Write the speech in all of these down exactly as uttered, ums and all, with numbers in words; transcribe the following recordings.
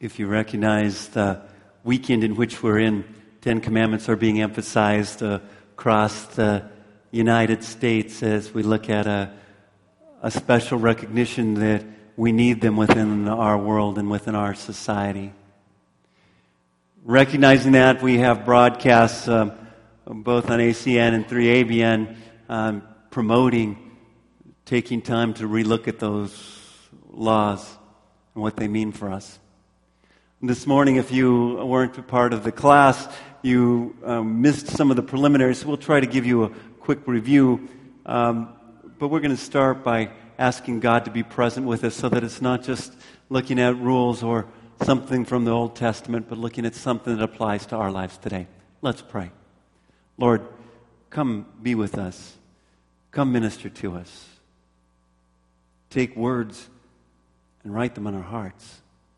If you recognize the weekend in which we're in, Ten Commandments are being emphasized uh, across the United States as we look at a, a special recognition that we need them within our world and within our society. Recognizing that, we have broadcasts um, both on A C N and three A B N um, promoting taking time to relook at those laws and what they mean for us. This morning, if you weren't a part of the class, you um, missed some of the preliminaries, so we'll try to give you a quick review. Um, but we're going to start by asking God to be present with us so that it's not just looking at rules or something from the Old Testament, but looking at something that applies to our lives today. Let's pray. Lord, come be with us. Come minister to us. Take words and write them on our hearts.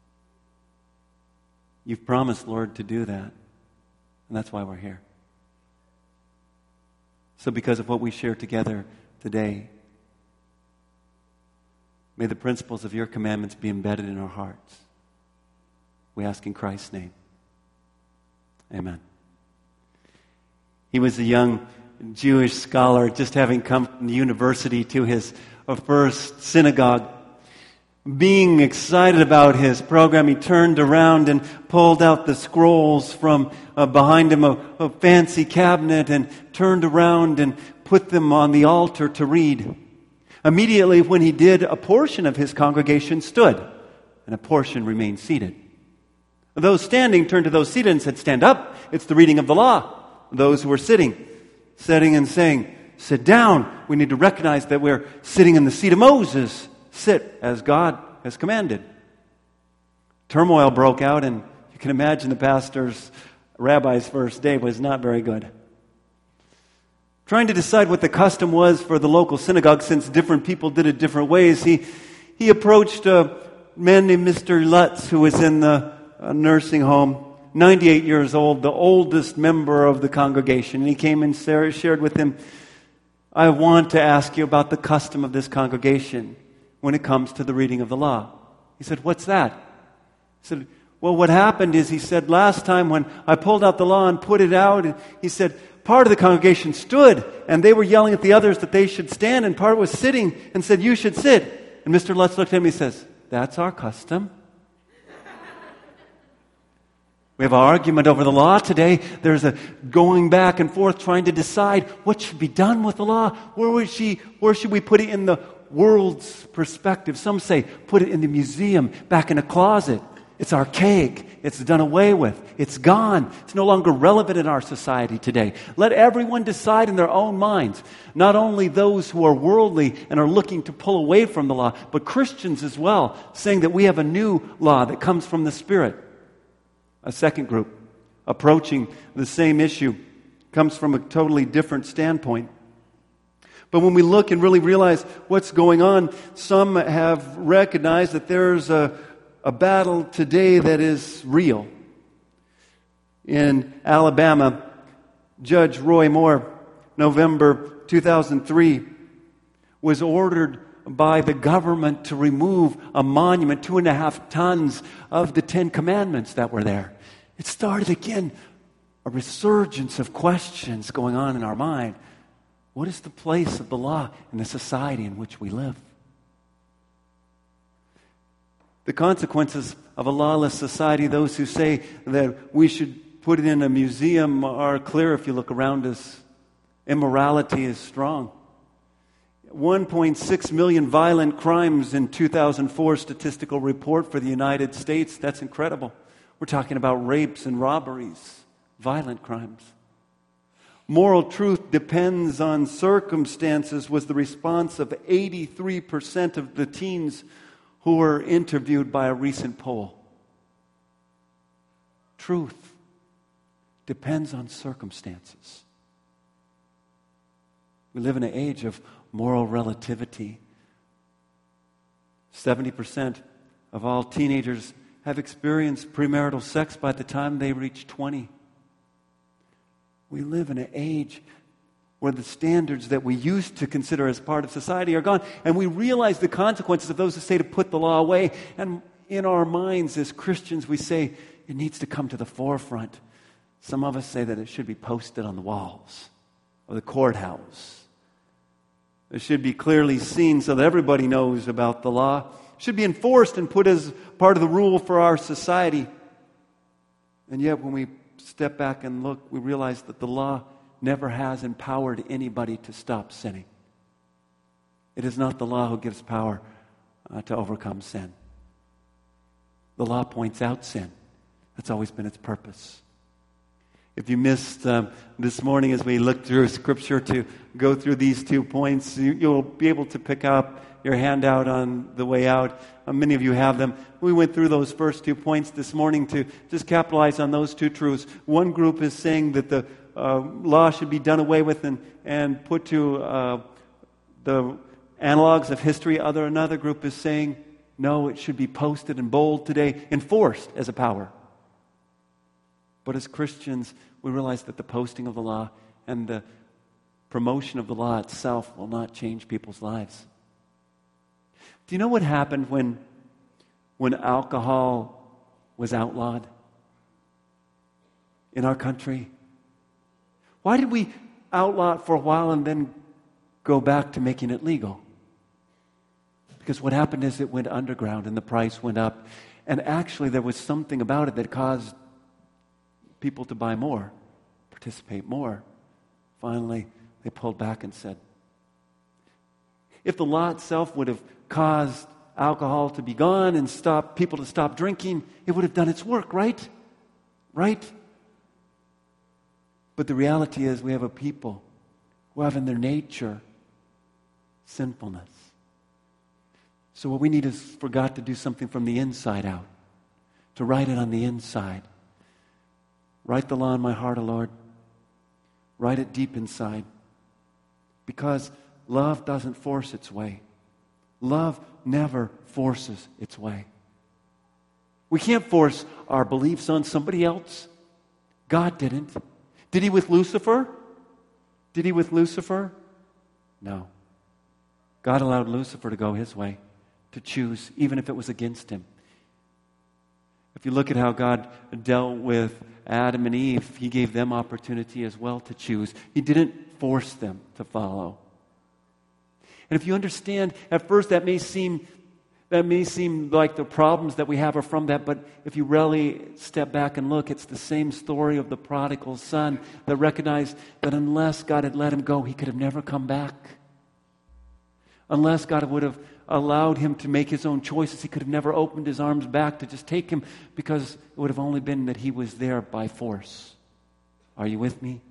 You've promised, Lord, to do that. And that's why we're here. So because of what we share together today, may the principles of your commandments be embedded in our hearts. We ask in Christ's name. Amen. He was a young Jewish scholar just having come from the university to his first synagogue. Being excited about his program, he turned around and pulled out the scrolls from uh, behind him, a, a fancy cabinet, and turned around and put them on the altar to read. Immediately when he did, a portion of his congregation stood, and a portion remained seated. Those standing turned to those seated and said, "Stand up, it's the reading of the law." Those who were sitting, sitting and saying, "Sit down, we need to recognize that we're sitting in the seat of Moses. Sit as God has commanded." Turmoil broke out, and you can imagine the pastor's, rabbi's first day was not very good. Trying to decide what the custom was for the local synagogue, since different people did it different ways, he, he approached a man named Mister Lutz, who was in the uh, nursing home, ninety-eight years old, the oldest member of the congregation. And he came and shared with him, "I want to ask you about the custom of this congregation when it comes to the reading of the law." He said, "What's that?" He said, "Well, what happened is," he said, "last time when I pulled out the law and put it out," and he said, "part of the congregation stood, and they were yelling at the others that they should stand, and part was sitting and said, 'You should sit.'" And Mister Lutz looked at him and he says, "That's our custom." We have an argument over the law today. There's a going back and forth trying to decide what should be done with the law. Where would she, where should we put it in the world's perspective? Some say put it in the museum, back in a closet. It's archaic. It's done away with. It's gone. It's no longer relevant in our society today. Let everyone decide in their own minds. Not only those who are worldly and are looking to pull away from the law, but Christians as well, saying that we have a new law that comes from the Spirit. A second group, approaching the same issue, comes from a totally different standpoint. But when we look and really realize what's going on, some have recognized that there's a, a battle today that is real. In Alabama, Judge Roy Moore, November two thousand three, was ordered by the government to remove a monument, two and a half tons of the Ten Commandments that were there. It started again a resurgence of questions going on in our mind. What is the place of the law in the society in which we live? The consequences of a lawless society, those who say that we should put it in a museum, are clear if you look around us. Immorality is strong. one point six million violent crimes in two thousand four statistical report for the United States. That's incredible. We're talking about rapes and robberies, violent crimes. Moral truth depends on circumstances was the response of eighty-three percent of the teens who were interviewed by a recent poll. Truth depends on circumstances. We live in an age of moral relativity. seventy percent of all teenagers have experienced premarital sex by the time they reach twenty. We live in an age where the standards that we used to consider as part of society are gone, and we realize the consequences of those who say to put the law away. And in our minds as Christians, we say it needs to come to the forefront. Some of us say that it should be posted on the walls of the courthouse. It should be clearly seen so that everybody knows about the law. It should be enforced and put as part of the rule for our society. And yet when we step back and look, we realize that the law never has empowered anybody to stop sinning. It is not the law who gives power uh, to overcome sin. The law points out sin. That's always been its purpose. If you missed um, this morning as we looked through Scripture to go through these two points, you, you'll be able to pick up your handout on the way out. Uh, many of you have them. We went through those first two points this morning to just capitalize on those two truths. One group is saying that the uh, law should be done away with and, and put to uh, the analogs of history. Other Another group is saying, no, it should be posted in bold today, enforced as a power. But as Christians, we realize that the posting of the law and the promotion of the law itself will not change people's lives. Do you know what happened when, when alcohol was outlawed in our country? Why did we outlaw it for a while and then go back to making it legal? Because what happened is it went underground and the price went up. And actually there was something about it that caused people to buy more, participate more. Finally, they pulled back and said, if the law itself would have caused alcohol to be gone and stop people to stop drinking, it would have done its work, right? Right? But the reality is we have a people who have in their nature sinfulness. So what we need is for God to do something from the inside out, to write it on the inside. Write the law in my heart, O Lord. Write it deep inside. Because love doesn't force its way. Love never forces its way. We can't force our beliefs on somebody else. God didn't. Did he with Lucifer? Did he with Lucifer? No. God allowed Lucifer to go his way, to choose, even if it was against him. If you look at how God dealt with Adam and Eve, he gave them opportunity as well to choose. He didn't force them to follow. And if you understand, at first that may seem that may seem like the problems that we have are from that, but if you really step back and look, it's the same story of the prodigal son that recognized that unless God had let him go, he could have never come back. Unless God would have allowed him to make his own choices, he could have never opened his arms back to just take him, because it would have only been that he was there by force. Are you with me?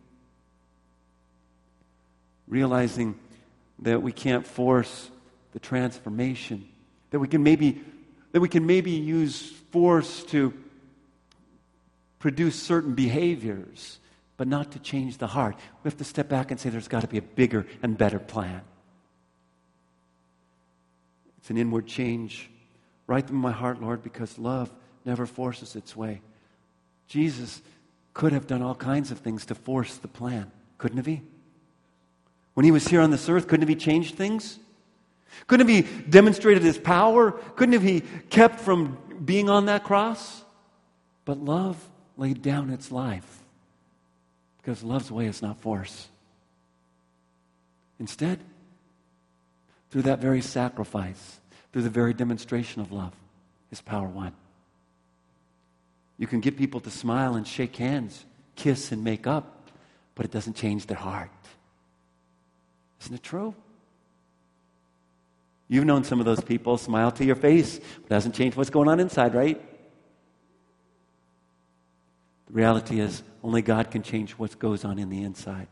Realizing that we can't force the transformation, that we can maybe that we can maybe use force to produce certain behaviors, but not to change the heart. We have to step back and say there's got to be a bigger and better plan. It's an inward change. Write them in my heart, Lord, because love never forces its way. Jesus could have done all kinds of things to force the plan, couldn't have he? When he was here on this earth, couldn't have he changed things? Couldn't have he demonstrated his power? Couldn't have he kept from being on that cross? But love laid down its life, because love's way is not force. Instead, through that very sacrifice, through the very demonstration of love, his power won. You can get people to smile and shake hands, kiss and make up, but it doesn't change their heart. Isn't it true? You've known some of those people, smile to your face, but it hasn't changed what's going on inside, right? The reality is, only God can change what goes on in the inside.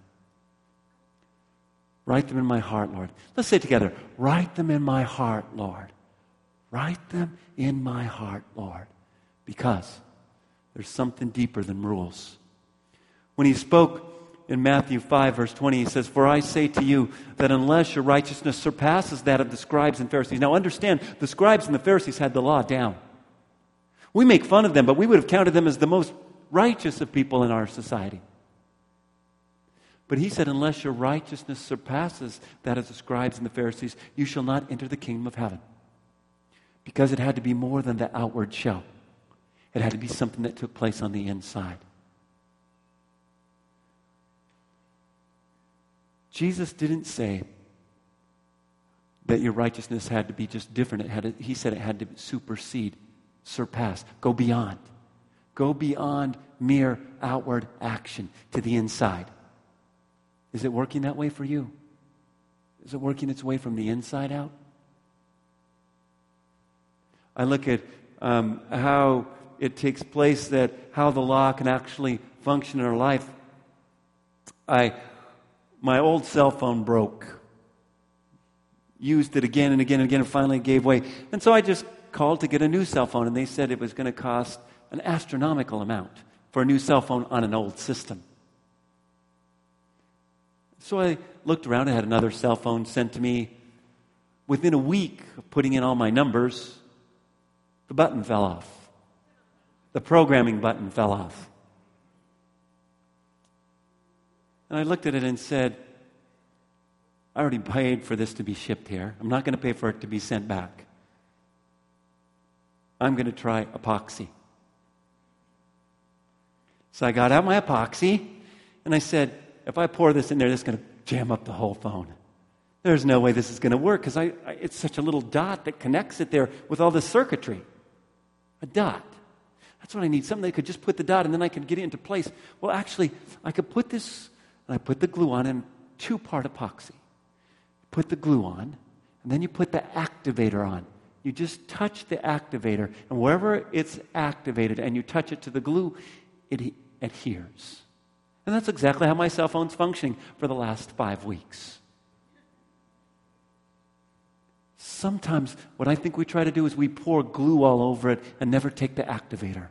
Write them in my heart, Lord. Let's say it together. Write them in my heart, Lord. Write them in my heart, Lord. Because there's something deeper than rules. When he spoke in Matthew five, verse twenty, he says, for I say to you that unless your righteousness surpasses that of the scribes and Pharisees. Now understand, the scribes and the Pharisees had the law down. We make fun of them, but we would have counted them as the most righteous of people in our society. But he said, unless your righteousness surpasses that of the scribes and the Pharisees, you shall not enter the kingdom of heaven. Because it had to be more than the outward show. It had to be something that took place on the inside. Jesus didn't say that your righteousness had to be just different. It had to, he said it had to supersede, surpass, go beyond. Go beyond mere outward action to the inside. Is it working that way for you? Is it working its way from the inside out? I look at um, how it takes place, that how the law can actually function in our life. I, my old cell phone broke. Used it again and again and again and finally gave way. And so I just called to get a new cell phone, and they said it was going to cost an astronomical amount for a new cell phone on an old system. So I looked around and had another cell phone sent to me. Within a week of putting in all my numbers, the button fell off. The programming button fell off. And I looked at it and said, I already paid for this to be shipped here. I'm not going to pay for it to be sent back. I'm going to try epoxy. So I got out my epoxy, and I said, if I pour this in there, this is going to jam up the whole phone. There's no way this is going to work, because I, I, it's such a little dot that connects it there with all the circuitry. A dot. That's what I need, something that could just put the dot, and then I could get it into place. Well, actually, I could put this, and I put the glue on, and two-part epoxy. Put the glue on, and then you put the activator on. You just touch the activator, and wherever it's activated and you touch it to the glue, it adheres. And that's exactly how my cell phone's functioning for the last five weeks. Sometimes what I think we try to do is we pour glue all over it and never take the activator.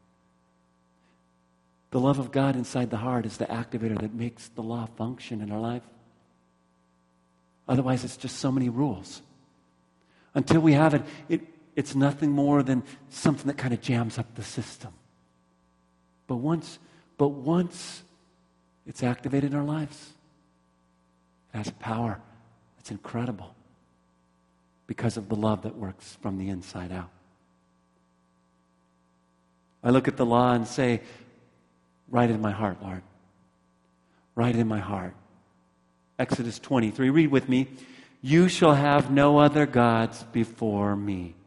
The love of God inside the heart is the activator that makes the law function in our life. Otherwise, it's just so many rules. Until we have it, it it's nothing more than something that kind of jams up the system. But once, but once it's activated in our lives, it has a power that's incredible because of the love that works from the inside out. I look at the law and say, write it in my heart, Lord. Write it in my heart. Exodus twenty-three, read with me. You shall have no other gods before me.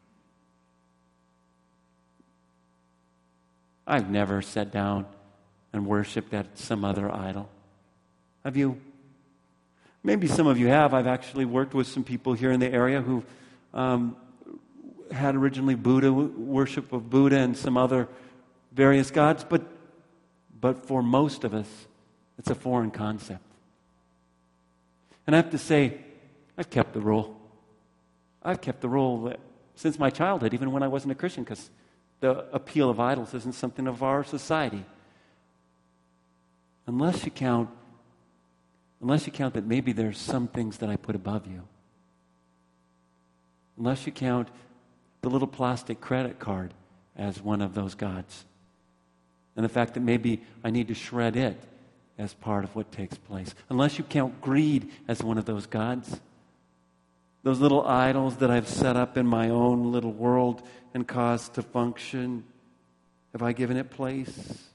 I've never sat down and worshipped at some other idol. Have you? Maybe some of you have. I've actually worked with some people here in the area who um, had originally Buddha, worship of Buddha and some other various gods, but but for most of us, it's a foreign concept. And I have to say, I've kept the rule. I've kept the rule that since my childhood, even when I wasn't a Christian, because the appeal of idols isn't something of our society. Unless you count, unless you count that maybe there's some things that I put above you. Unless you count the little plastic credit card as one of those gods. And the fact that maybe I need to shred it as part of what takes place. Unless you count greed as one of those gods. Those little idols that I've set up in my own little world and caused to function. Have I given it place?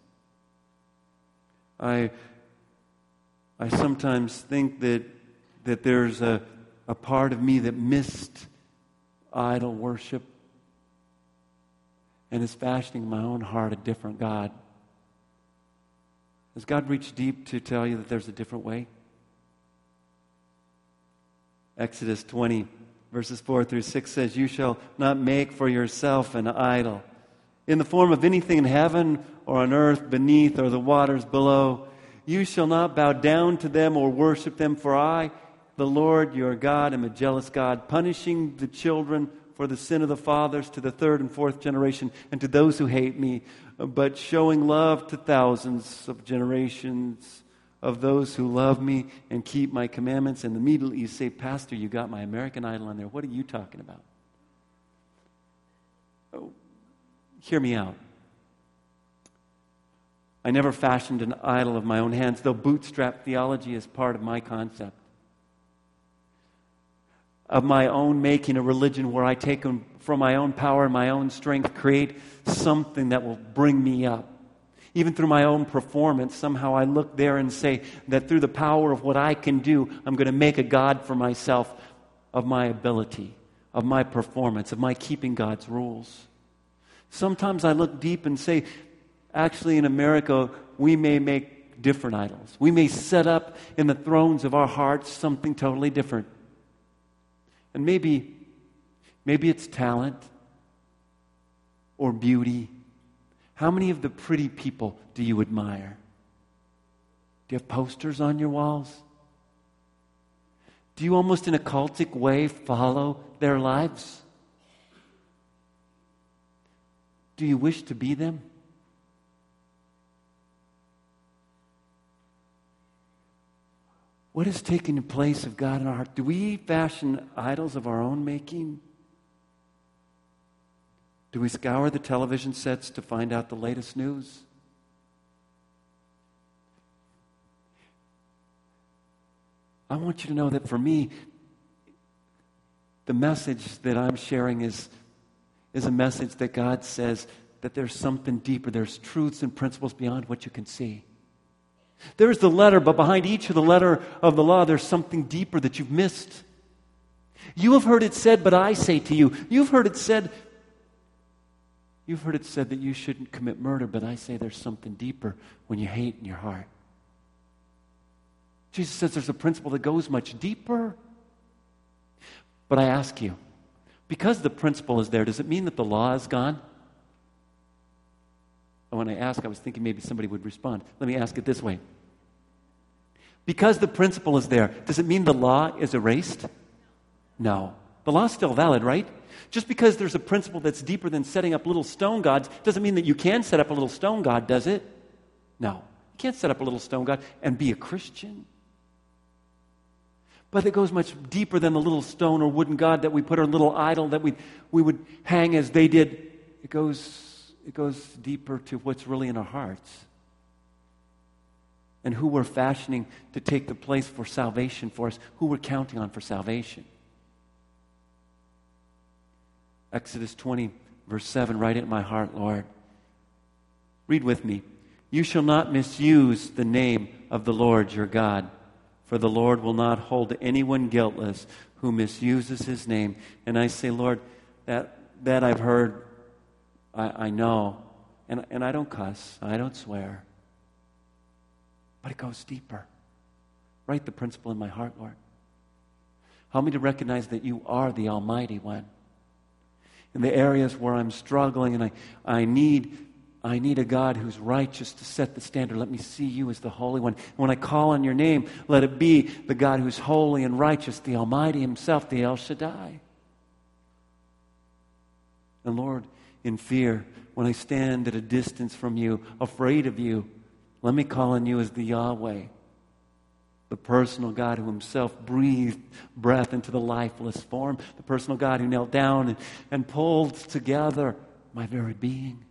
I I sometimes think that that there's a, a part of me that missed idol worship and is fashioning in my own heart a different God. Has God reached deep to tell you that there's a different way? Exodus twenty, verses four through six says, you shall not make for yourself an idol in the form of anything in heaven or on earth beneath or the waters below. You shall not bow down to them or worship them, for I, the Lord your God, am a jealous God, punishing the children for the sin of the fathers to the third and fourth generation, and to those who hate me, but showing love to thousands of generations of those who love me and keep my commandments. And immediately you say, Pastor, you got my American Idol on there. What are you talking about? Oh, hear me out. I never fashioned an idol of my own hands, though bootstrap theology is part of my concept. of my own making, a religion where I take them from my own power and my own strength, create something that will bring me up. Even through my own performance, somehow I look there and say that through the power of what I can do, I'm going to make a God for myself of my ability, of my performance, of my keeping God's rules. Sometimes I look deep and say, actually in America, we may make different idols. We may set up in the thrones of our hearts something totally different. And maybe, maybe it's talent or beauty. How many of the pretty people do you admire? Do you have posters on your walls? Do you almost in a cultic way follow their lives? Do you wish to be them? What has taken the place of God in our heart? Do we fashion idols of our own making? Do we scour the television sets to find out the latest news? I want you to know that for me, the message that I'm sharing is, is a message that God says that there's something deeper. There's truths and principles beyond what you can see. There's the letter, but behind each of the letter of the law, there's something deeper that you've missed. You have heard it said, but I say to you. You've heard it said, you've heard it said that you shouldn't commit murder, but I say there's something deeper when you hate in your heart. Jesus says there's a principle that goes much deeper. But I ask you, because the principle is there, does it mean that the law is gone? When I ask, I was thinking maybe somebody would respond. Let me ask it this way. Because the principle is there, does it mean the law is erased? No. The law's still valid, right? Just because there's a principle that's deeper than setting up little stone gods doesn't mean that you can set up a little stone god, does it? No. You can't set up a little stone god and be a Christian. But it goes much deeper than the little stone or wooden god that we put our little idol that we we would hang as they did. It goes it goes deeper to what's really in our hearts. And who we're fashioning to take the place for salvation for us, who we're counting on for salvation. Exodus twenty, verse seven, write it in my heart, Lord. Read with me. You shall not misuse the name of the Lord your God, for the Lord will not hold anyone guiltless who misuses his name. And I say, Lord, that that I've heard, I, I know, and, and I don't cuss, I don't swear. But it goes deeper. Write the principle in my heart, Lord. Help me to recognize that you are the Almighty One. In the areas where I'm struggling and I, I need I need a God who's righteous to set the standard. Let me see you as the Holy One. When I call on your name, let it be the God who's holy and righteous, the Almighty himself, the El Shaddai. And Lord, in fear, when I stand at a distance from you, afraid of you, let me call on you as the Yahweh, the personal God who himself breathed breath into the lifeless form, the personal God who knelt down and, and pulled together my very being.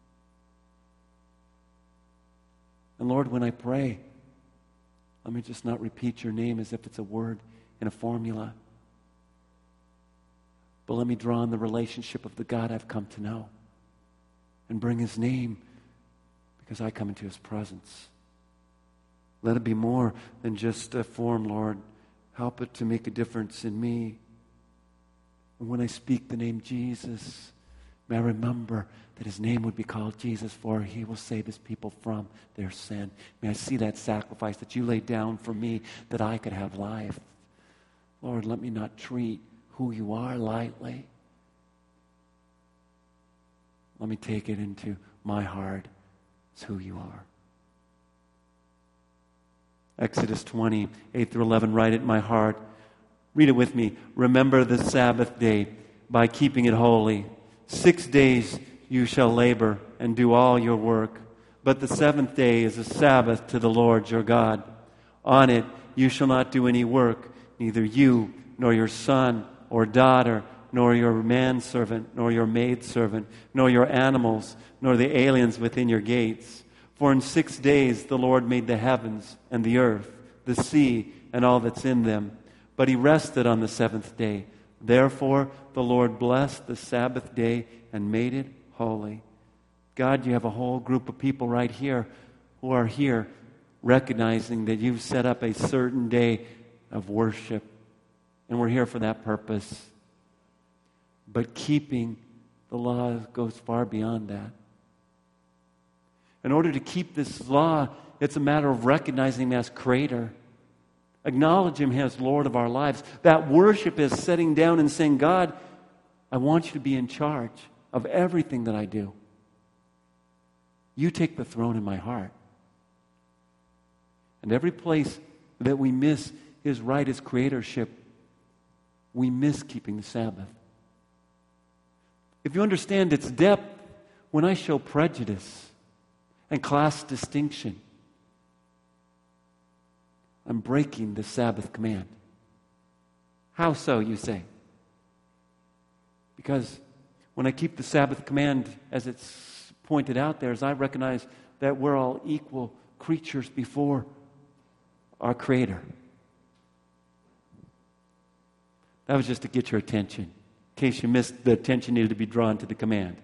And Lord, when I pray, let me just not repeat your name as if it's a word in a formula, but let me draw on the relationship of the God I've come to know and bring his name because I come into his presence. Let it be more than just a form, Lord. Help it to make a difference in me. And when I speak the name Jesus, may I remember that his name would be called Jesus, for he will save his people from their sin. May I see that sacrifice that you laid down for me that I could have life. Lord, let me not treat who you are lightly. Let me take it into my heart. It's who you are. Exodus twenty, eight through eleven, write it in my heart. Read it with me. Remember the Sabbath day by keeping it holy. Six days you shall labor and do all your work. But the seventh day is a Sabbath to the Lord your God. On it you shall not do any work, neither you, nor your son or daughter, nor your manservant, nor your maidservant, nor your animals, nor the aliens within your gates. For in six days the Lord made the heavens and the earth, the sea, and all that's in them. but he rested on the seventh day. Therefore, the Lord blessed the Sabbath day and made it holy. God, you have a whole group of people right here who are here recognizing that you've set up a certain day of worship. And we're here for that purpose. But keeping the law goes far beyond that. In order to keep this law, it's a matter of recognizing Him as Creator. Acknowledge Him as Lord of our lives. That worship is sitting down and saying, God, I want you to be in charge of everything that I do. You take the throne in my heart. And every place that we miss His right as creatorship, we miss keeping the Sabbath. If you understand its depth, when I show prejudice and class distinction, I'm breaking the Sabbath command. How so, you say? Because when I keep the Sabbath command as it's pointed out there, as I recognize that we're all equal creatures before our Creator. That was just to get your attention, in case you missed the attention needed to be drawn to the command.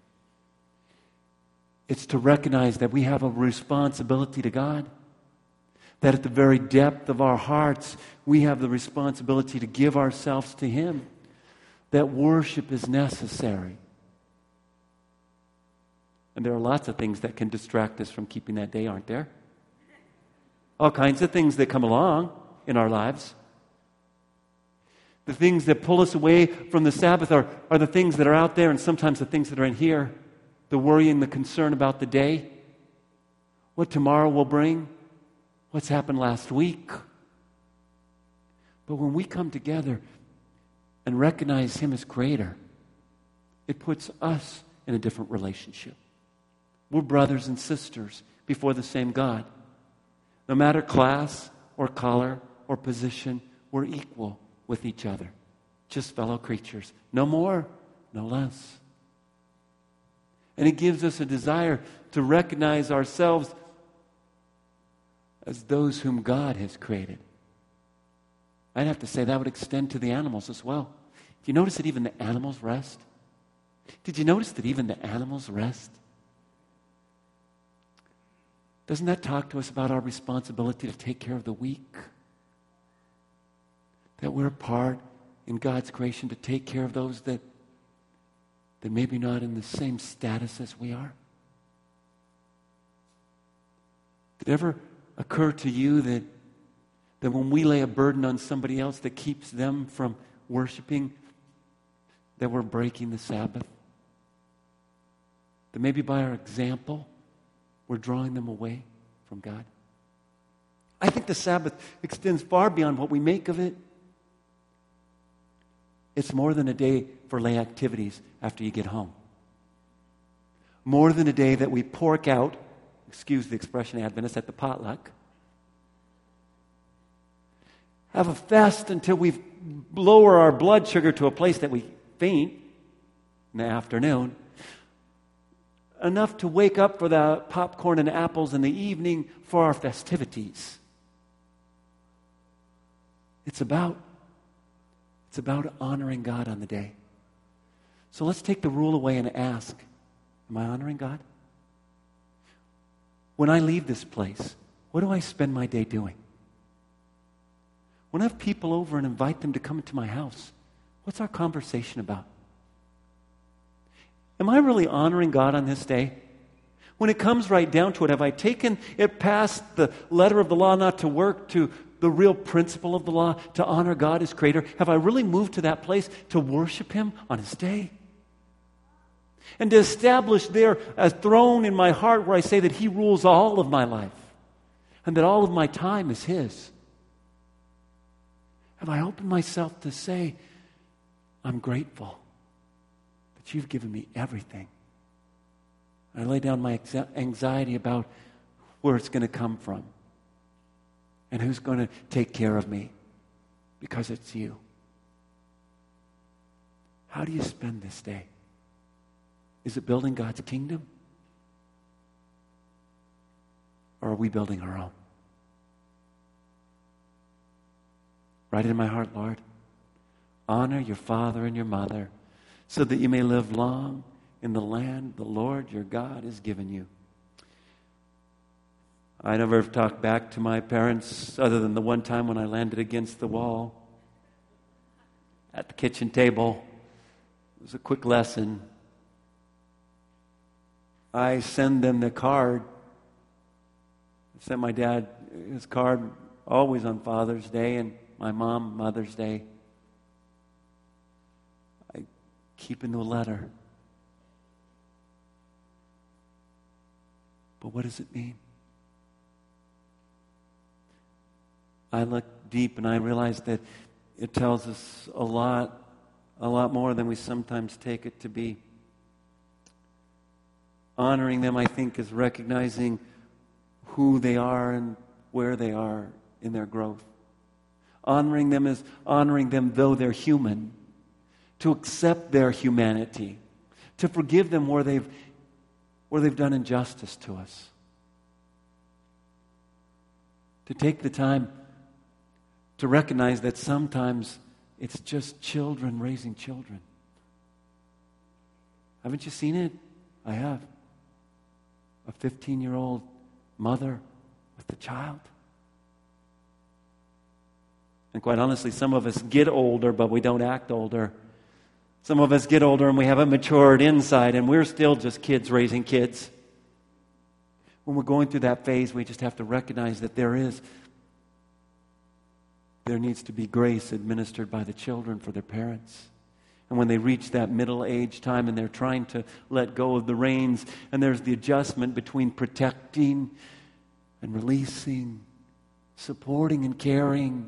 It's to recognize that we have a responsibility to God. That at the very depth of our hearts, we have the responsibility to give ourselves to Him. That worship is necessary. And there are lots of things that can distract us from keeping that day, aren't there? All kinds of things that come along in our lives. The things that pull us away from the Sabbath are, are the things that are out there, and sometimes the things that are in here. The worry and the concern about the day. What tomorrow will bring. What's happened last week. But when we come together and recognize Him as Creator, it puts us in a different relationship. We're brothers and sisters before the same God. No matter class or color or position, we're equal with each other. Just fellow creatures. No more, no less. And it gives us a desire to recognize ourselves as those whom God has created. I'd have to say that would extend to the animals as well. Do you notice that even the animals rest? Did you notice that even the animals rest? Doesn't that talk to us about our responsibility to take care of the weak? That we're a part in God's creation to take care of those that, that maybe not in the same status as we are? Did it ever occur to you that, that when we lay a burden on somebody else that keeps them from worshiping, that we're breaking the Sabbath? That maybe by our example, we're drawing them away from God? I think the Sabbath extends far beyond what we make of it. It's more than a day for lay activities after you get home. More than a day that we pork out, excuse the expression, Adventists, at the potluck. Have a fast until we lower our blood sugar to a place that we faint in the afternoon. Enough to wake up for the popcorn and apples in the evening for our festivities. It's about, it's about honoring God on the day. So let's take the rule away and ask, am I honoring God? When I leave this place, what do I spend my day doing? When I have people over and invite them to come into my house, what's our conversation about? Am I really honoring God on this day? When it comes right down to it, have I taken it past the letter of the law not to work to the real principle of the law, to honor God as Creator? Have I really moved to that place to worship Him on His day? And to establish there a throne in my heart where I say that He rules all of my life and that all of my time is His? Have I opened myself to say, I'm grateful that You've given me everything? I lay down my anxiety about where it's going to come from and who's going to take care of me, because it's You. How do you spend this day? Is it building God's kingdom? Or are we building our own? Write it in my heart, Lord. Honor your father and your mother so that you may live long in the land the Lord your God has given you. I never have talked back to my parents other than the one time when I landed against the wall at the kitchen table. It was a quick lesson. I send them the card. I sent my dad his card always on Father's Day and my mom Mother's Day. I keep into a letter. But what does it mean? I look deep and I realize that it tells us a lot, a lot more than we sometimes take it to be. Honoring them, I think, is recognizing who they are and where they are in their growth. Honoring them is honoring them though they're human. To accept their humanity. To forgive them where they've, where they've done injustice to us. To take the time to recognize that sometimes it's just children raising children. Haven't you seen it? I have. A fifteen-year-old mother with a child. And quite honestly, some of us get older, but we don't act older. Some of us get older and we haven't matured inside, and we're still just kids raising kids. When we're going through that phase, we just have to recognize that there is There needs to be grace administered by the children for their parents. And when they reach that middle age time and they're trying to let go of the reins, and there's the adjustment between protecting and releasing, supporting and caring,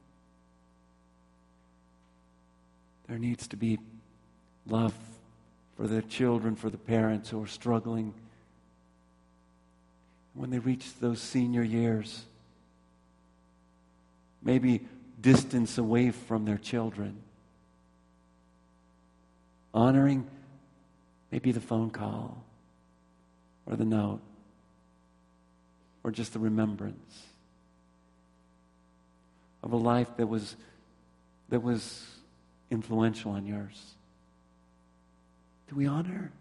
there needs to be love for the children, for the parents who are struggling. When they reach those senior years, maybe distance away from their children. Honoring maybe the phone call or the note or just the remembrance of a life that was that was influential on yours. Do we honor?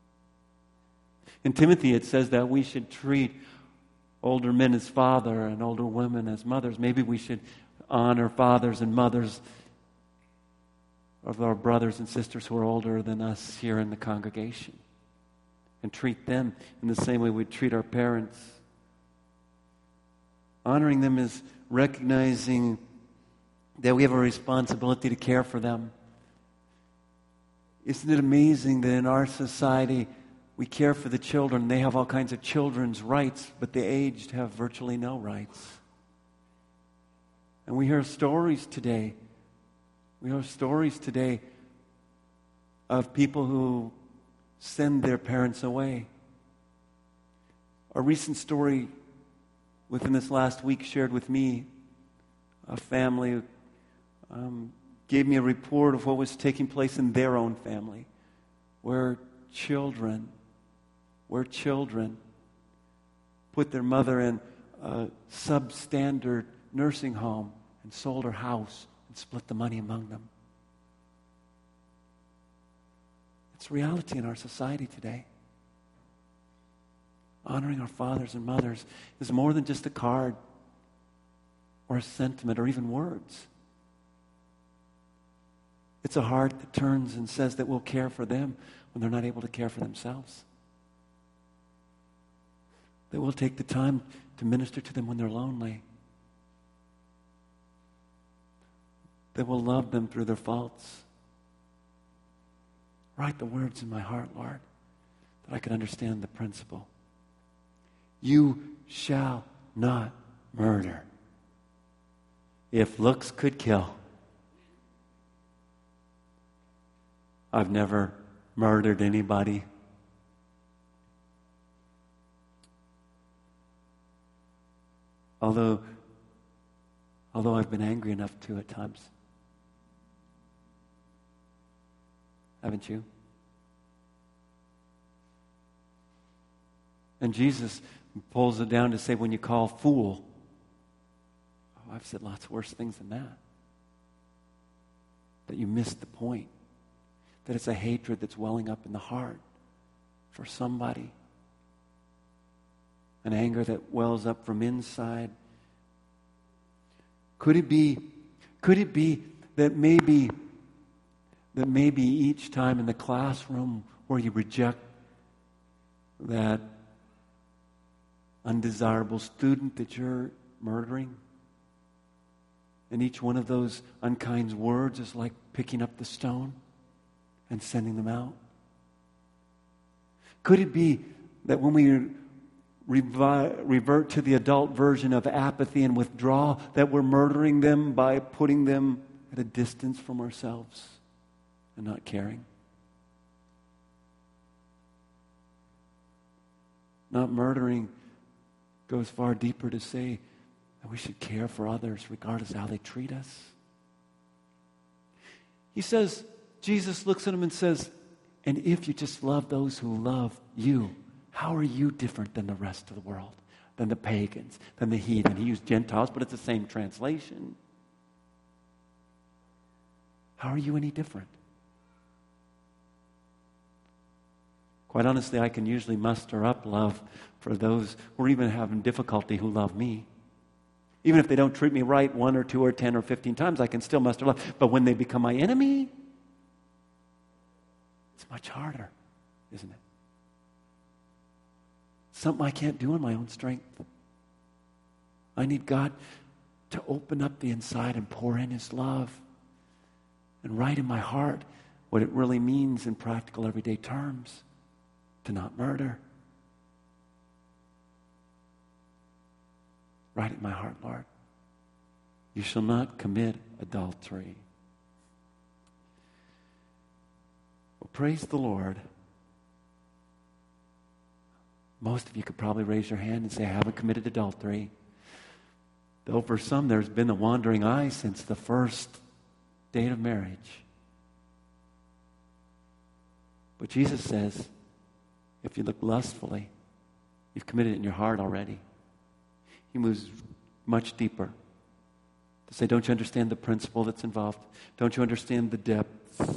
In Timothy it says that we should treat older men as father and older women as mothers. Maybe we should honor fathers and mothers of our brothers and sisters who are older than us here in the congregation and treat them in the same way we treat our parents. Honoring them is recognizing that we have a responsibility to care for them. Isn't it amazing that in our society we care for the children? They have all kinds of children's rights, but the aged have virtually no rights. And we hear stories today. We hear stories today of people who send their parents away. A recent story within this last week shared with me, a family um, gave me a report of what was taking place in their own family, where children where children put their mother in a substandard nursing home and sold her house and split the money among them. It's reality in our society today. Honoring our fathers and mothers is more than just a card or a sentiment or even words. It's a heart that turns and says that we'll care for them when they're not able to care for themselves. That we'll take the time to minister to them when they're lonely. That we'll love them through their faults. Write the words in my heart, Lord, that I can understand the principle. You shall not murder. If looks could kill. I've never murdered anybody. Although, although I've been angry enough to at times. Haven't you? And Jesus pulls it down to say, when you call fool, oh, I've said lots worse things than that. that you missed the point. That it's a hatred that's welling up in the heart for somebody. An anger that wells up from inside. Could it be, could it be that maybe, that maybe each time in the classroom where you reject that undesirable student that you're murdering, and each one of those unkind words is like picking up the stone and sending them out? Could it be that when we revi- revert to the adult version of apathy and withdrawal, that we're murdering them by putting them at a distance from ourselves and not caring? Not murdering goes far deeper to say that we should care for others regardless of how they treat us. He says, Jesus looks at him and says, and if you just love those who love you, how are you different than the rest of the world, than the pagans, than the heathen? He used Gentiles, but it's the same translation. How are you any different? Quite honestly, I can usually muster up love for those who are even having difficulty who love me. Even if they don't treat me right one or two or ten or fifteen times, I can still muster love. But when they become my enemy, it's much harder, isn't it? Something I can't do in my own strength. I need God to open up the inside and pour in His love and write in my heart what it really means in practical everyday terms to not murder. Write in my heart, Lord. You shall not commit adultery. Well, praise the Lord. Most of you could probably raise your hand and say, I haven't committed adultery. Though for some there's been a wandering eye since the first date of marriage. But Jesus says, if you look lustfully, you've committed it in your heart already. He moves much deeper to say, don't you understand the principle that's involved? Don't you understand the depth?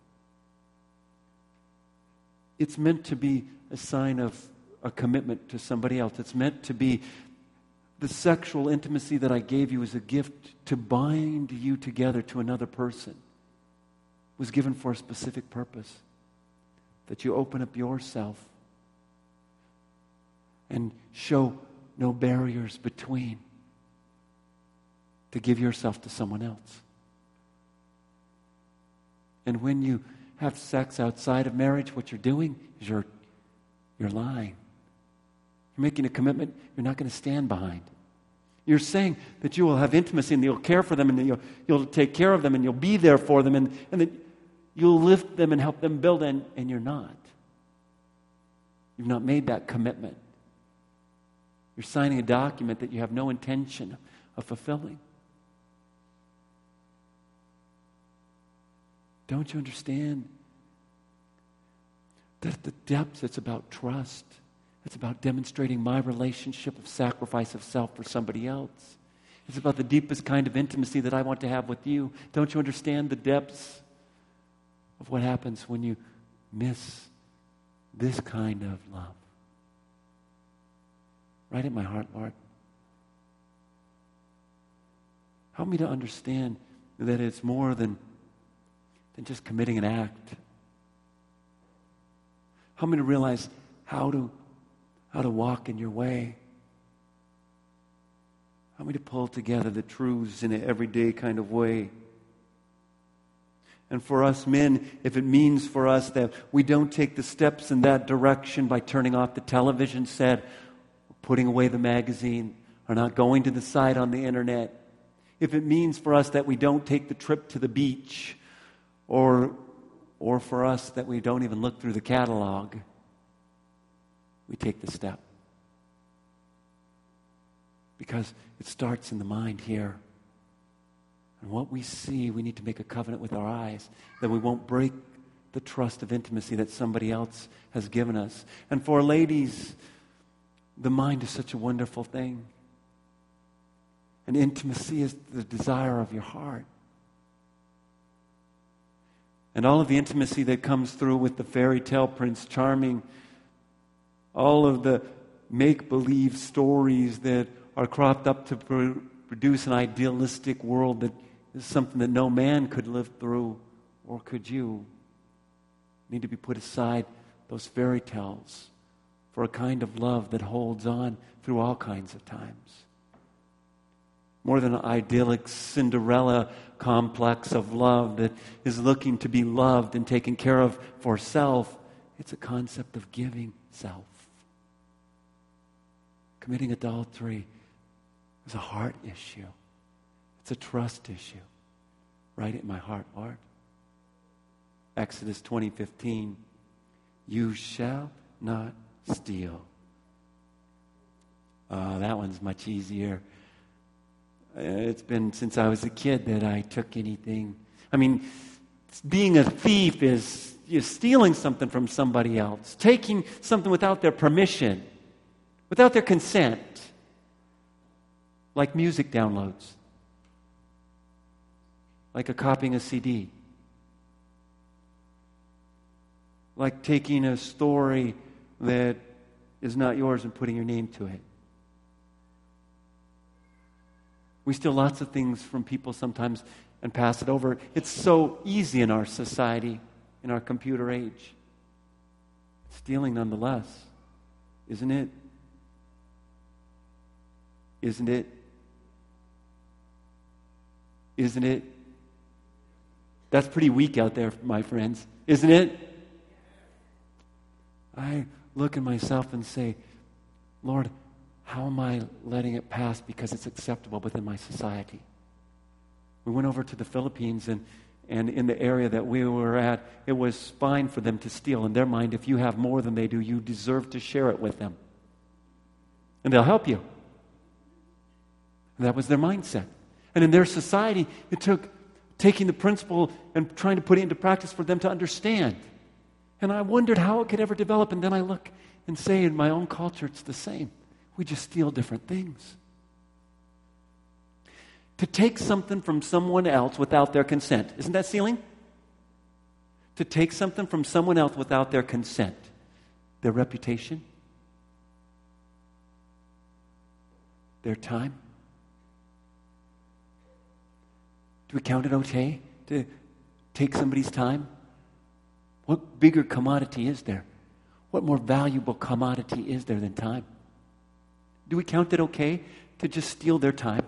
It's meant to be a sign of a commitment to somebody else. It's meant to be the sexual intimacy that I gave you as a gift to bind you together to another person. It was given for a specific purpose. That you open up yourself and show no barriers between, to give yourself to someone else. And when you have sex outside of marriage, what you're doing is you're, you're lying. You're making a commitment you're not going to stand behind. You're saying that you will have intimacy and you'll care for them and you'll, you'll take care of them and you'll be there for them and, and that you'll lift them and help them build, and, and you're not. You've not made that commitment. You're signing a document that you have no intention of fulfilling. Don't you understand that at the depths it's about trust? It's about demonstrating my relationship of sacrifice of self for somebody else. It's about the deepest kind of intimacy that I want to have with you. Don't you understand the depths of what happens when you miss this kind of love? Right in my heart, Lord. Help me to understand that it's more than, than just committing an act. Help me to realize how to, how to walk in your way. Help me to pull together the truths in an everyday kind of way. And for us men, if it means for us that we don't take the steps in that direction by turning off the television set, putting away the magazine, or not going to the site on the internet, if it means for us that we don't take the trip to the beach, or, or for us that we don't even look through the catalog, we take the step. Because it starts in the mind here. And what we see, we need to make a covenant with our eyes that we won't break the trust of intimacy that somebody else has given us. And for ladies, the mind is such a wonderful thing. And intimacy is the desire of your heart. And all of the intimacy that comes through with the fairy tale Prince Charming, all of the make-believe stories that are cropped up to pr- produce an idealistic world that is something that no man could live through, or could you, need to be put aside, those fairy tales, for a kind of love that holds on through all kinds of times. More than an idyllic Cinderella complex of love that is looking to be loved and taken care of for self, it's a concept of giving self. Committing adultery is a heart issue. It's a trust issue. Write it in my heart, Lord. Exodus twenty fifteen, you shall not steal. Oh, that one's much easier. It's been since I was a kid that I took anything. I mean, being a thief is you're stealing something from somebody else, taking something without their permission, without their consent, like music downloads, like a copying a C D, like taking a story that is not yours and putting your name to it. We steal lots of things from people sometimes and pass it over. It's so easy in our society, in our computer age. Stealing nonetheless, isn't it? Isn't it? Isn't it? That's pretty weak out there, my friends. Isn't it? I look at myself and say, Lord, how am I letting it pass because it's acceptable within my society? We went over to the Philippines, and, and in the area that we were at, it was fine for them to steal. In their mind, if you have more than they do, you deserve to share it with them. And they'll help you. And that was their mindset. And in their society, it took taking the principle and trying to put it into practice for them to understand. And I wondered how it could ever develop. And then I look and say, in my own culture, it's the same. We just steal different things. To take something from someone else without their consent. Isn't that stealing? To take something from someone else without their consent. Their reputation. Their time. Do we count it okay to take somebody's time? What bigger commodity is there? What more valuable commodity is there than time? Do we count it okay to just steal their time?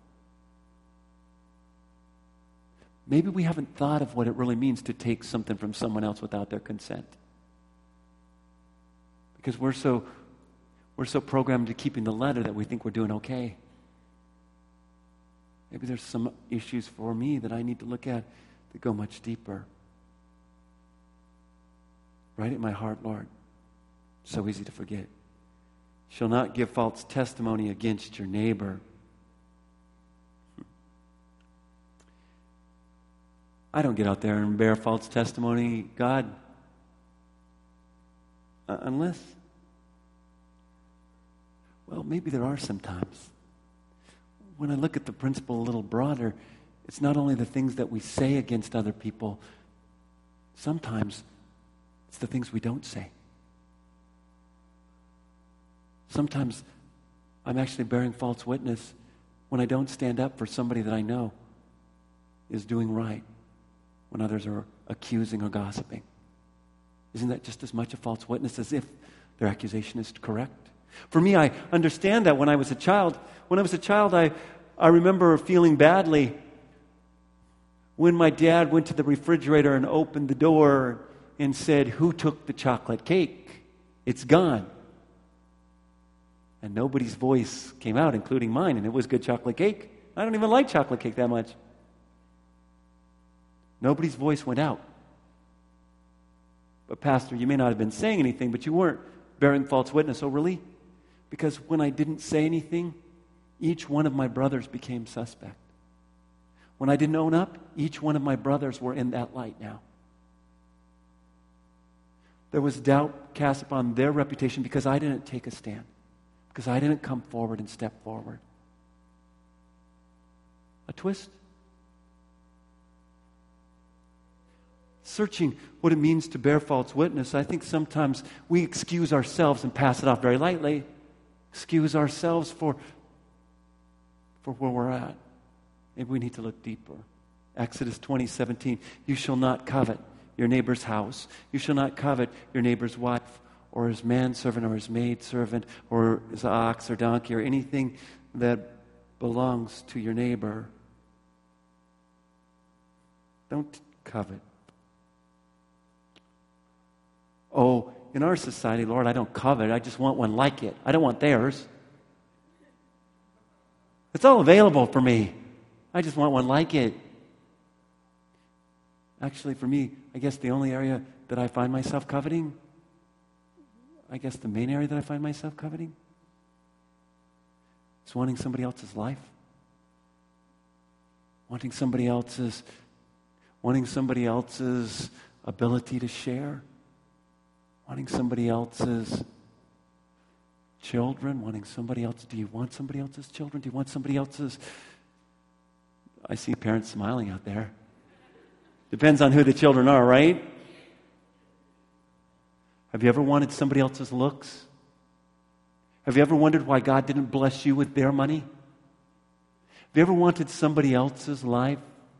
Maybe we haven't thought of what it really means to take something from someone else without their consent. Because we're so we're so programmed to keeping the letter that we think we're doing okay. Maybe there's some issues for me that I need to look at that go much deeper. Write it in my heart, Lord. So easy to forget. Shall not give false testimony against your neighbor. I don't get out there and bear false testimony, God, uh, unless, well, maybe there are some times. When I look at the principle a little broader, it's not only the things that we say against other people, sometimes it's the things we don't say. Sometimes I'm actually bearing false witness when I don't stand up for somebody that I know is doing right, when others are accusing or gossiping. Isn't that just as much a false witness as if their accusation is correct? For me, I understand that when I was a child. When I was a child, I, I remember feeling badly when my dad went to the refrigerator and opened the door and said, "Who took the chocolate cake? It's gone." And nobody's voice came out, including mine, and it was good chocolate cake. I don't even like chocolate cake that much. Nobody's voice went out. But Pastor, you may not have been saying anything, but you weren't bearing false witness. Oh, really? Because when I didn't say anything, each one of my brothers became suspect. When I didn't own up, each one of my brothers were in that light now. There was doubt cast upon their reputation because I didn't take a stand. Because I didn't come forward and step forward. A twist? searching what it means to bear false witness, I think sometimes we excuse ourselves and pass it off very lightly. Excuse ourselves for, for where we're at. Maybe we need to look deeper. Exodus twenty seventeen, you shall not covet your neighbor's house. You shall not covet your neighbor's wife or his manservant or his maidservant or his ox or donkey or anything that belongs to your neighbor. Don't covet. Oh, in our society, Lord, I don't covet. I just want one like it. I don't want theirs. It's all available for me. I just want one like it. Actually, for me, I guess the only area that I find myself coveting, I guess the main area that I find myself coveting, is wanting somebody else's life. Wanting somebody else's, wanting somebody else's ability to share. Wanting somebody else's children. Wanting somebody else. Do you want somebody else's children? Do you want somebody else's? I see parents smiling out there. Depends on who the children are, right? Have you ever wanted somebody else's looks? Have you ever wondered why God didn't bless you with their money? Have you ever wanted somebody else's life?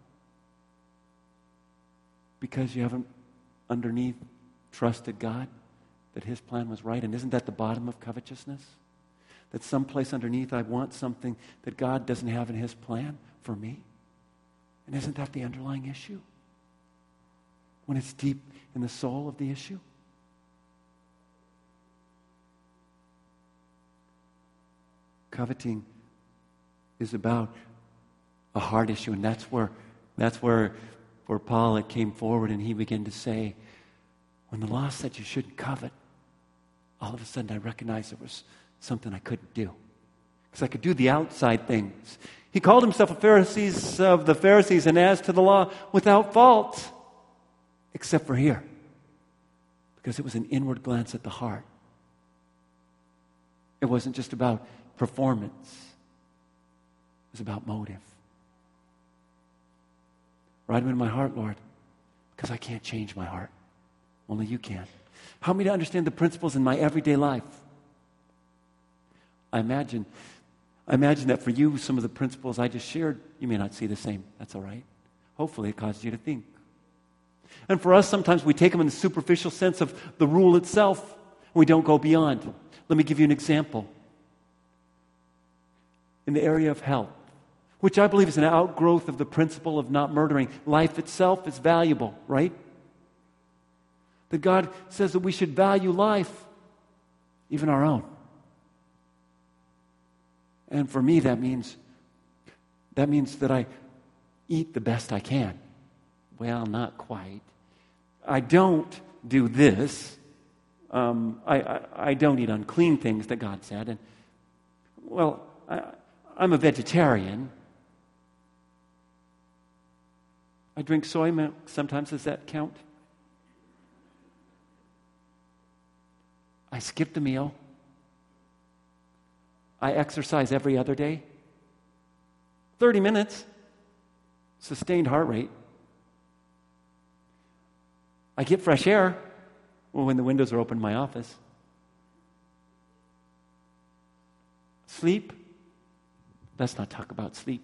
Because you haven't underneath trusted God that His plan was right. And isn't that the bottom of covetousness? That someplace underneath I want something that God doesn't have in His plan for me? And isn't that the underlying issue? When it's deep in the soul of the issue? Coveting is about a heart issue, and that's where that's where where Paul came forward and he began to say, when the law said you shouldn't covet, all of a sudden I recognized there was something I couldn't do. Because I could do the outside things. He called himself a Pharisee of the Pharisees, and as to the law, without fault. Except for here. Because it was an inward glance at the heart. It wasn't just about performance. It was about motive. Write them in my heart, Lord, because I can't change my heart. Only you can. Help me to understand the principles in my everyday life. I imagine, I imagine that for you, some of the principles I just shared, you may not see the same. That's all right. Hopefully it caused you to think. And for us, sometimes we take them in the superficial sense of the rule itself, and we don't go beyond. Let me give you an example. In the area of health, which I believe is an outgrowth of the principle of not murdering. Life itself is valuable, right? That God says that we should value life, even our own. And for me, that means that means that I eat the best I can. Well, not quite. I don't do this. Um, I, I, I don't eat unclean things that God said. And well, I, I'm a vegetarian. I drink soy milk. Sometimes does that count? I skipped a meal. I exercise every other day. thirty minutes. Sustained heart rate. I get fresh air well, when the windows are open in my office. Sleep. Let's not talk about sleep.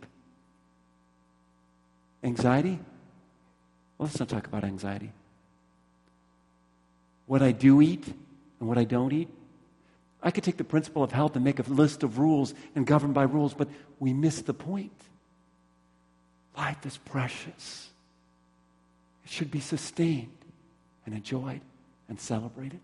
Anxiety. Well, let's not talk about anxiety. What I do eat and what I don't eat. I could take the principle of health and make a list of rules and govern by rules, but we miss the point. Life is precious. It should be sustained and enjoyed and celebrated.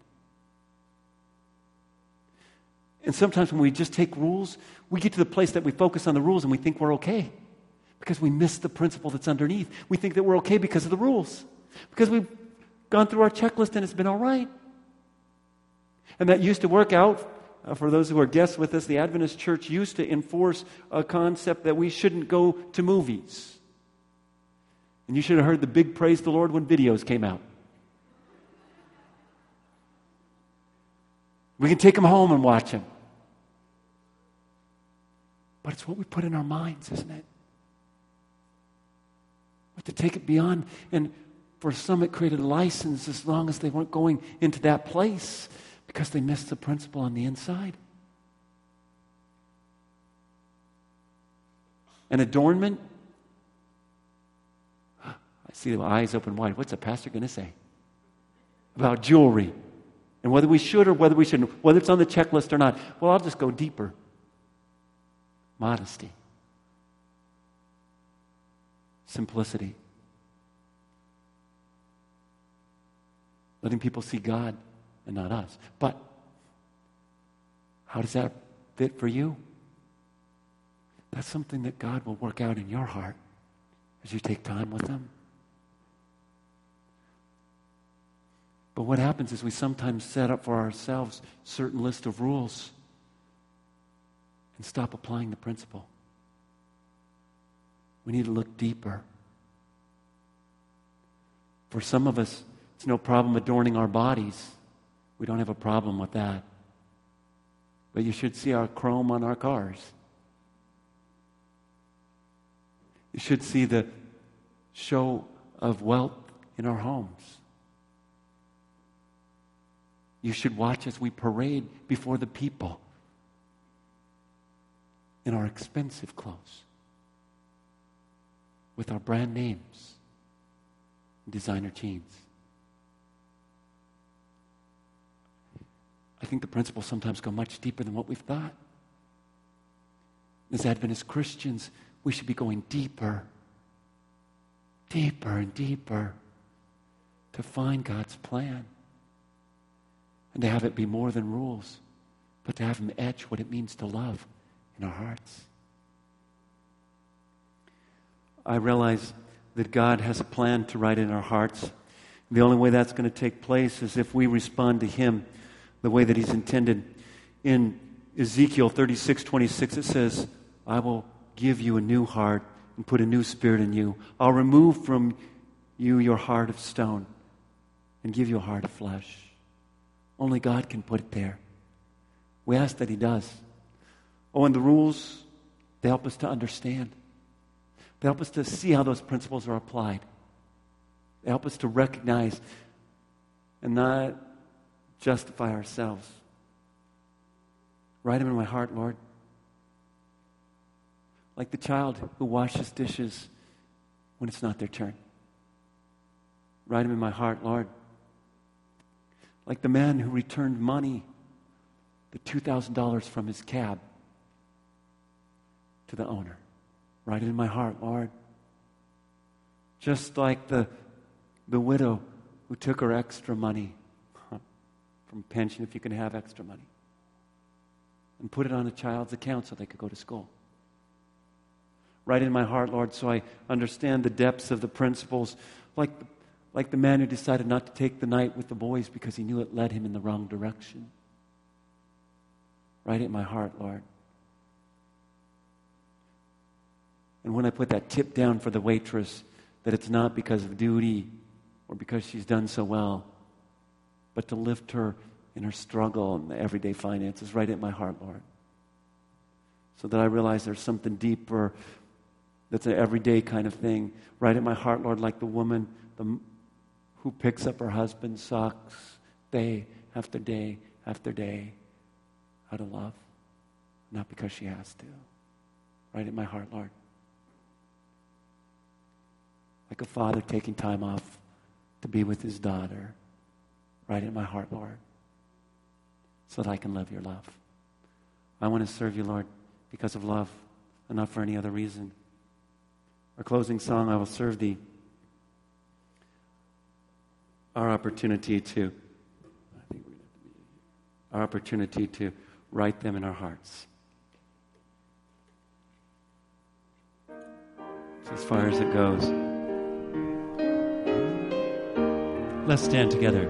And sometimes when we just take rules, we get to the place that we focus on the rules and we think we're okay because we miss the principle that's underneath. We think that we're okay because of the rules, because we've gone through our checklist and it's been all right. And that used to work out. Uh, for those who are guests with us, the Adventist Church used to enforce a concept that we shouldn't go to movies. And you should have heard the big praise the Lord when videos came out. We can take them home and watch them. But it's what we put in our minds, isn't it? We have to take it beyond. And For some, it created a license as long as they weren't going into that place because they missed the principle on the inside. An adornment, I see the eyes open wide. What's a pastor going to say about jewelry? And whether we should or whether we shouldn't, whether it's on the checklist or not. Well, I'll just go deeper. Modesty. Simplicity. Letting people see God and not us. But how does that fit for you? That's something that God will work out in your heart as you take time with Him. But what happens is we sometimes set up for ourselves a certain list of rules and stop applying the principle. We need to look deeper. For some of us, it's no problem adorning our bodies. We don't have a problem with that. But you should see our chrome on our cars. You should see the show of wealth in our homes. You should watch as we parade before the people in our expensive clothes with our brand names, designer jeans. I think the principles sometimes go much deeper than what we've thought. As Adventist Christians, we should be going deeper, deeper and deeper to find God's plan. And to have it be more than rules, but to have Him etch what it means to love in our hearts. I realize that God has a plan to write in our hearts. The only way that's going to take place is if we respond to Him the way that He's intended. In Ezekiel thirty-six twenty-six, it says, I will give you a new heart and put a new spirit in you. I'll remove from you your heart of stone and give you a heart of flesh. Only God can put it there. We ask that He does. Oh, and the rules, they help us to understand. They help us to see how those principles are applied. They help us to recognize and not justify ourselves. Write them in my heart, Lord. Like the child who washes dishes when it's not their turn. Write them in my heart, Lord. Like the man who returned money, the two thousand dollars from his cab, to the owner. Write it in my heart, Lord. Just like the, the widow who took her extra money from pension, if you can have extra money, and put it on a child's account so they could go to school. Write it in my heart, Lord, so I understand the depths of the principles, like the Like the man who decided not to take the night with the boys because he knew it led him in the wrong direction. Write it in my heart, Lord. And when I put that tip down for the waitress, that it's not because of duty or because she's done so well, but to lift her in her struggle and the everyday finances. Write it in my heart, Lord. So that I realize there's something deeper that's an everyday kind of thing. Write it in my heart, Lord, like the woman the, who picks up her husband's socks day after day after day out of love, not because she has to. Write it in my heart, Lord. Like a father taking time off to be with his daughter. Write it in my heart, Lord, so that I can live your love. I want to serve you, Lord, because of love and not for any other reason. Our closing song, I Will Serve Thee. Our opportunity to, I think we're going to be, our opportunity to write them in our hearts. It's as far as it goes. Let's stand together.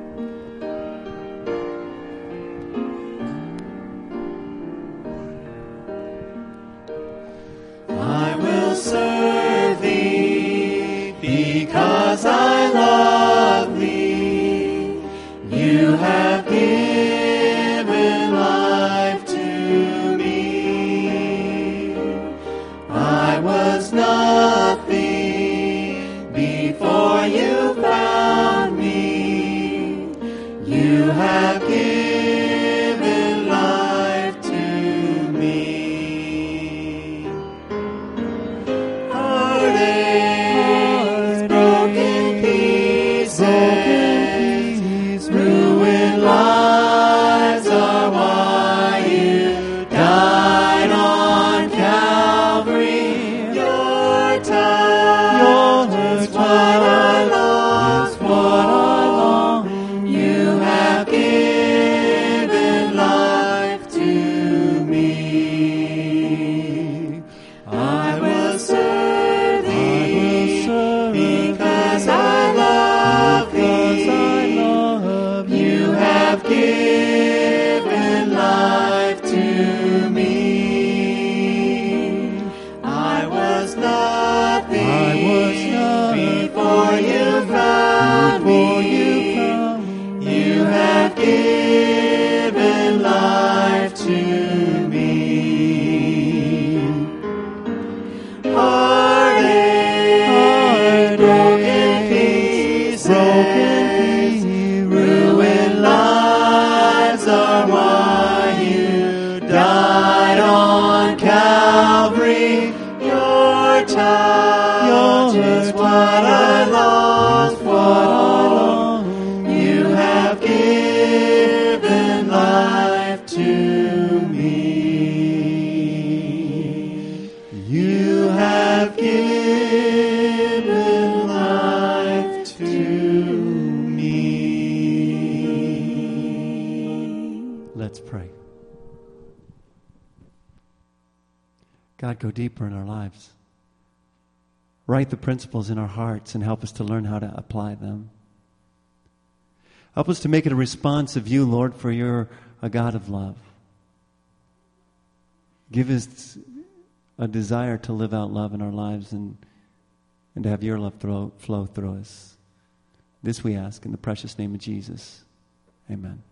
I will serve thee because I love thee. You have given life to me. I was nothing before you found touch is what I long for. You have given life to me. I will serve thee because I love thee. You have given life to me. I was nothing before you found me. You have given life to me. Heartache, broken pieces, ruined lives are why you died on Calvary. Your touch is what I long for. You have given life to me. You have given life to me. Let's pray. God, go deeper in our lives. Write the principles in our hearts and help us to learn how to apply them. Help us to make it a response of you, Lord, for you're a God of love. Give us a desire to live out love in our lives and, and to have your love throw, flow through us. This we ask in the precious name of Jesus. Amen.